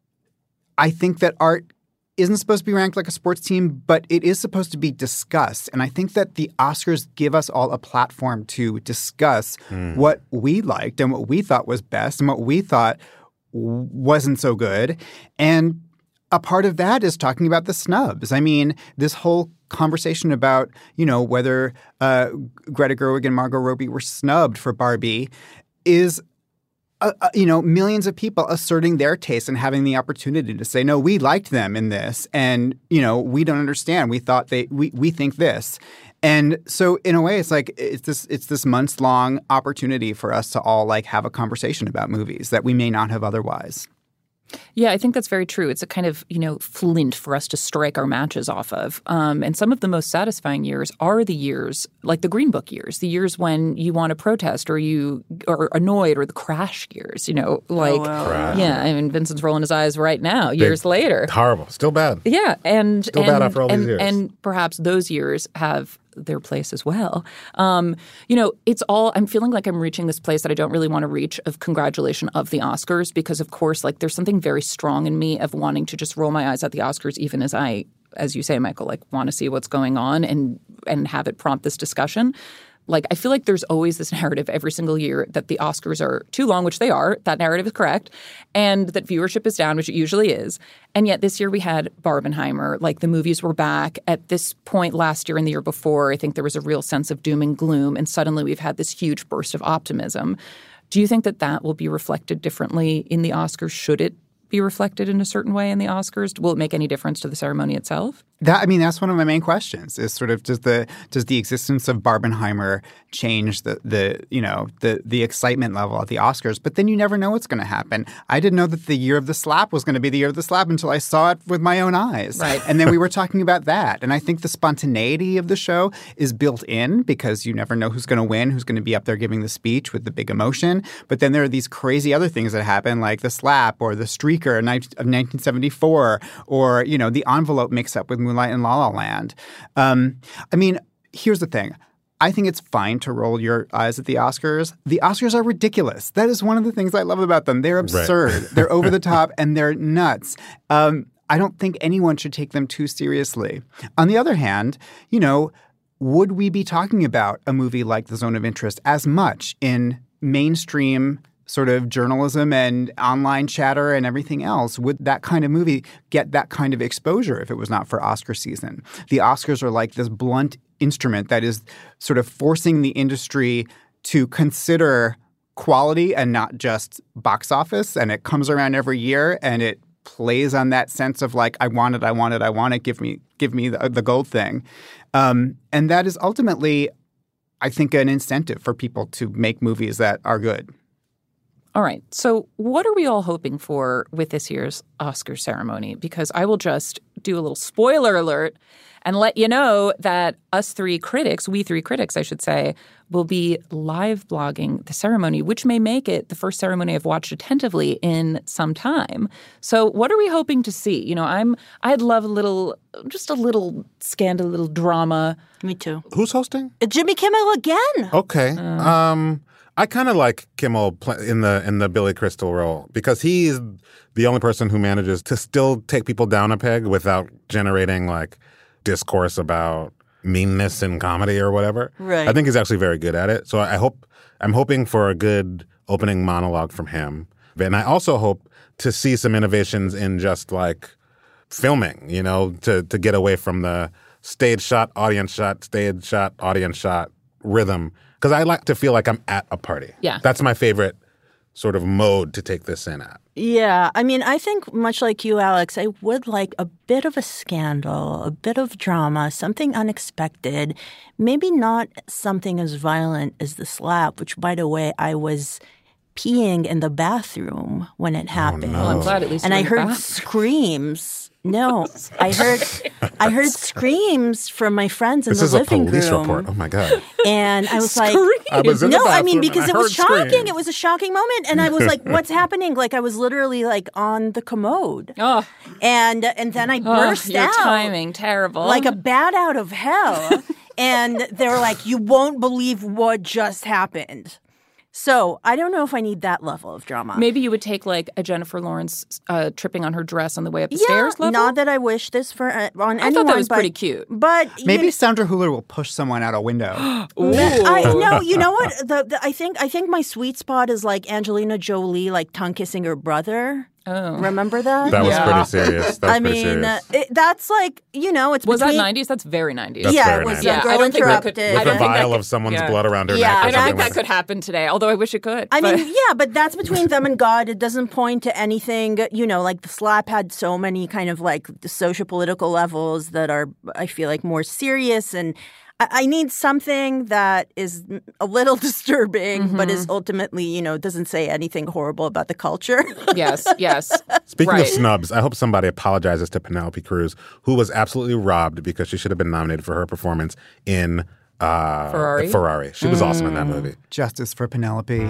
S5: I think that art isn't supposed to be ranked like a sports team, but it is supposed to be discussed. And I think that the Oscars give us all a platform to discuss what we liked and what we thought was best and what we thought wasn't so good. And a part of that is talking about the snubs. I mean, this whole conversation about, whether Greta Gerwig and Margot Robbie were snubbed for Barbie is, millions of people asserting their taste and having the opportunity to say, no, we liked them in this. And, we don't understand. We thought we think this. And so in a way, it's this months-long opportunity for us to all have a conversation about movies that we may not have otherwise.
S2: Yeah, I think that's very true. It's a kind of, flint for us to strike our matches off of. And some of the most satisfying years are the years, like the Green Book years, the years when you want to protest or you are annoyed, or the Crash years,
S4: Crash.
S2: Yeah, I mean, Vincent's rolling his eyes right now, years later.
S4: Horrible. Still bad.
S2: Yeah.
S4: Still bad after all these years.
S2: And perhaps those years have their place as well. It's all – I'm feeling like I'm reaching this place that I don't really want to reach of congratulation of the Oscars because, of course, like there's something very strong in me of wanting to just roll my eyes at the Oscars even as you say, Michael, like want to see what's going on and have it prompt this discussion. Like I feel like there's always this narrative every single year that the Oscars are too long, which they are. That narrative is correct. And that viewership is down, which it usually is. And yet this year we had Barbenheimer. Like the movies were back. At this point last year and the year before, I think there was a real sense of doom and gloom. And suddenly we've had this huge burst of optimism. Do you think that will be reflected differently in the Oscars? Should it be reflected in a certain way in the Oscars? Will it make any difference to the ceremony itself?
S5: That's one of my main questions is sort of does the existence of Barbenheimer change the excitement level at the Oscars? But then you never know what's going to happen. I didn't know that the year of the slap was going to be the year of the slap until I saw it with my own eyes.
S2: Right.
S5: And then we were talking about that. And I think the spontaneity of the show is built in because you never know who's going to win, who's going to be up there giving the speech with the big emotion. But then there are these crazy other things that happen like the slap or the streaker of 1974 or, the envelope mix-up with Moonlight and La La Land. Here's the thing. I think it's fine to roll your eyes at the Oscars. The Oscars are ridiculous. That is one of the things I love about them. They're absurd. Right. They're over the top and they're nuts. I don't think anyone should take them too seriously. On the other hand, would we be talking about a movie like The Zone of Interest as much in mainstream sort of journalism and online chatter and everything else? Would that kind of movie get that kind of exposure if it was not for Oscar season? The Oscars are like this blunt instrument that is sort of forcing the industry to consider quality and not just box office. And it comes around every year and it plays on that sense of like, I want it, give me the gold thing. And that is ultimately, I think, an incentive for people to make movies that are good.
S2: All right. So what are we all hoping for with this year's Oscar ceremony? Because I will just do a little spoiler alert and let you know that we three critics, I should say, will be live blogging the ceremony, which may make it the first ceremony I've watched attentively in some time. So what are we hoping to see? I'd love a little scandal, a little drama.
S3: Me too.
S4: Who's hosting?
S3: Jimmy Kimmel again.
S4: Okay. I kind of like Kimmel in the Billy Crystal role because he's the only person who manages to still take people down a peg without generating like discourse about meanness in comedy or whatever.
S3: Right.
S4: I think he's actually very good at it. So I'm hoping for a good opening monologue from him. And I also hope to see some innovations in just like filming, to get away from the stage shot, audience shot rhythm. Because I like to feel like I'm at a party.
S2: Yeah.
S4: That's my favorite sort of mode to take this in at.
S3: Yeah. I think much like you, Alex, I would like a bit of a scandal, a bit of drama, something unexpected, maybe not something as violent as the slap, which, by the way, I was peeing in the bathroom when it happened.
S2: Oh, no. Well, I'm glad at least
S3: and
S2: you're
S3: I
S2: in the
S3: heard
S2: bathroom.
S3: Screams. No, I heard screams from my friends in the living room.
S4: This is a police report. Oh my God!
S3: And I was like,
S4: I was in the bathroom
S3: because
S4: and
S3: it was
S4: I heard
S3: shocking.
S4: screams.
S3: It was a shocking moment, and I was like, "What's happening?" Like I was literally like on the commode, and then I burst
S2: your
S3: out.
S2: Timing terrible,
S3: like a bat out of hell. And they were like, "You won't believe what just happened." So I don't know if I need that level of drama.
S2: Maybe you would take like a Jennifer Lawrence tripping on her dress on the way up the stairs level?
S3: Not that I wish this on anyone.
S2: I thought that was pretty cute.
S3: But
S5: maybe Sandra Hüller will push someone out a window.
S3: No, you know what? I think my sweet spot is like Angelina Jolie, like tongue kissing her brother.
S2: Oh.
S3: Remember that?
S4: That was pretty serious.
S3: That's like, it's
S2: Was
S3: between...
S2: that 90s? That's very 90s.
S4: That's
S3: yeah,
S4: very
S3: it was
S4: 90s.
S3: Girl Interrupted.
S4: With a vial of someone's blood around her neck.
S2: I don't think that
S4: like
S2: could happen today, although I wish it could.
S3: But that's between them and God. It doesn't point to anything, like the slap had so many kind of like the socio-political levels that are, I feel like, more serious. And I need something that is a little disturbing, but is ultimately, doesn't say anything horrible about the culture.
S2: Yes.
S4: Speaking of snubs, I hope somebody apologizes to Penelope Cruz, who was absolutely robbed because she should have been nominated for her performance in Ferrari. She was awesome in that movie.
S5: Justice for Penelope.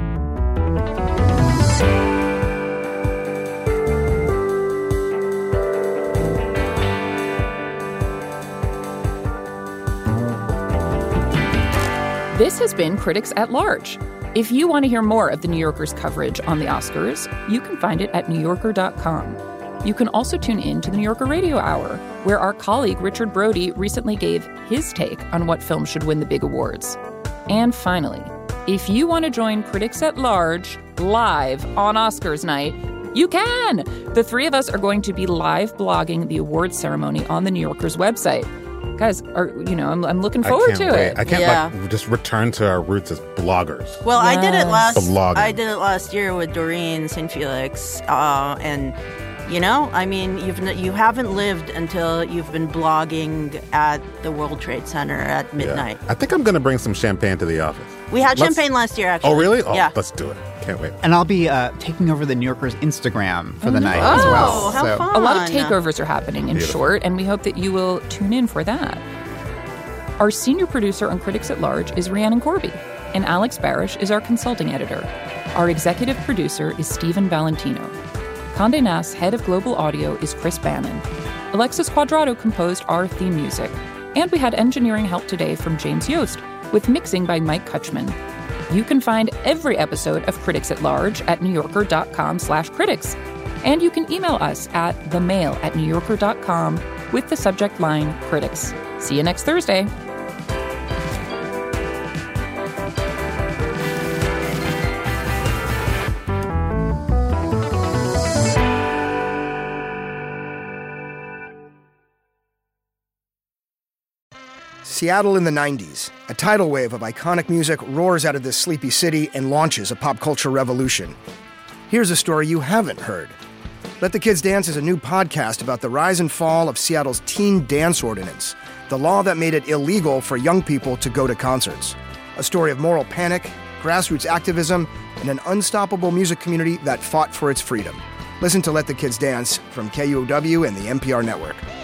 S2: This has been Critics at Large. If you want to hear more of the New Yorker's coverage on the Oscars, you can find it at NewYorker.com. You can also tune in to the New Yorker Radio Hour, where our colleague Richard Brody recently gave his take on what films should win the big awards. And finally, if you want to join Critics at Large live on Oscars night, you can! The three of us are going to be live blogging the awards ceremony on the New Yorker's website. Guys, I'm looking forward to it.
S4: I can't just return to our roots as bloggers.
S3: Well,
S2: yes.
S3: I did it last year with Doreen St. Felix, and you haven't lived until you've been blogging at the World Trade Center at midnight.
S4: Yeah. I think I'm going to bring some champagne to the office.
S3: We had champagne last year, actually.
S4: Oh, really? Oh,
S3: yeah.
S4: Let's do it. Can't wait.
S5: And I'll be taking over the New Yorker's Instagram for the night as well.
S3: Oh, how fun.
S2: A lot of takeovers are happening in short, and we hope that you will tune in for that. Our senior producer on Critics at Large is Rhiannon Corby, and Alex Barish is our consulting editor. Our executive producer is Stephen Valentino. Condé Nast's head of global audio is Chris Bannon. Alexis Quadrado composed our theme music. And we had engineering help today from James Yost, with mixing by Mike Kutchman. You can find every episode of Critics at Large at NewYorker.com/critics. And you can email us at themail@NewYorker.com with the subject line Critics. See you next Thursday.
S6: Seattle in the 90s. A tidal wave of iconic music roars out of this sleepy city and launches a pop culture revolution. Here's a story you haven't heard. Let the Kids Dance is a new podcast about the rise and fall of Seattle's teen dance ordinance, the law that made it illegal for young people to go to concerts. A story of moral panic, grassroots activism, and an unstoppable music community that fought for its freedom. Listen to Let the Kids Dance from KUOW and the NPR Network.